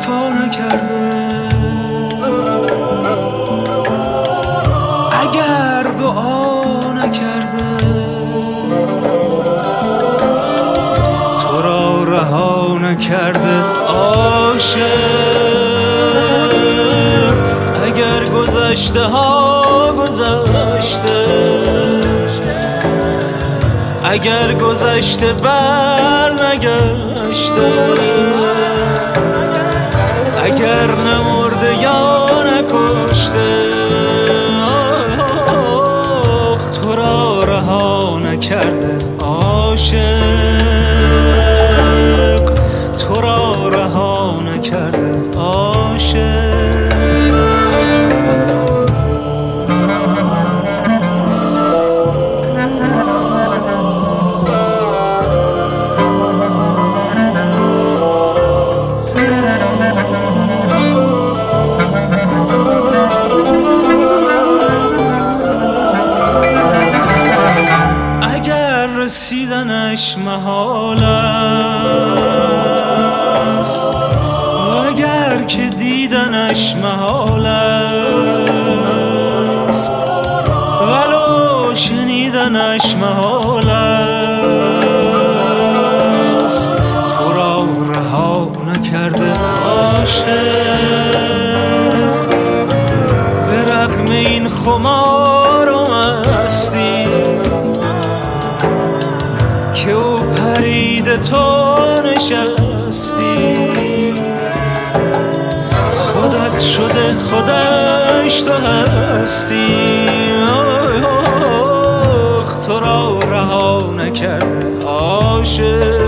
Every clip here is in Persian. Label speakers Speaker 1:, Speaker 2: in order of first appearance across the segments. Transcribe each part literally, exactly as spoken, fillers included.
Speaker 1: وفا نکرده، اگر دعا نکرده، تو را رها نکرده عاشق، اگر گذشته ها گذشته، اگر گذشته بر نگشته، اگر نمرده یا نکشته، آخ تو را رها نکرده عاشق، تو را رها نکرده عاشق. رسیدنش محال است و اگر که دیدنش محال است، ولو شنیدنش محال است، تو را رها نکرده عاشق، به رغم این خمار و مستی که او پرید تو نشستی، خودت شده خودش تو هستی، آخ تو را رها نکرده عاشق،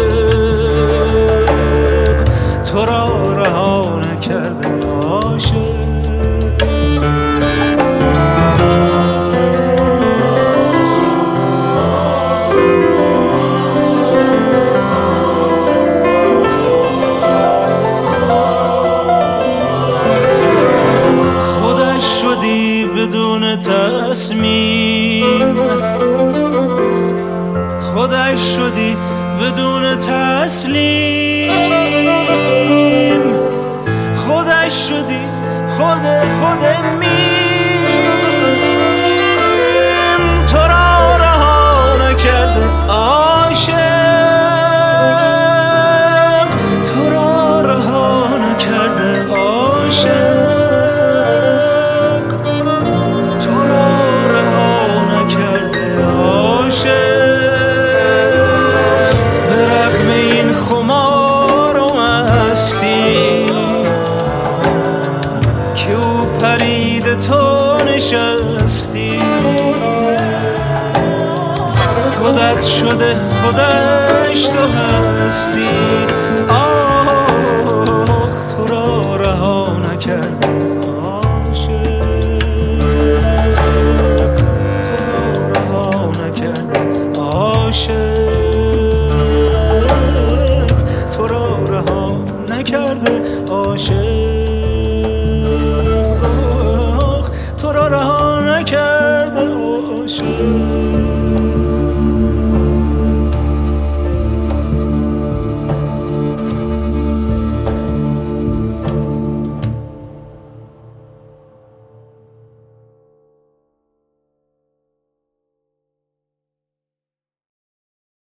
Speaker 1: تو را رها نکرده عاشق. بدون تصمیم خودش شدی، بدون تسلیم خودش شدی، خود خود میم، تو را رها نکرده عاشق، تو را رها نکرده عاشق، پرید تو نشستی، خودت شده خودش تو هستی،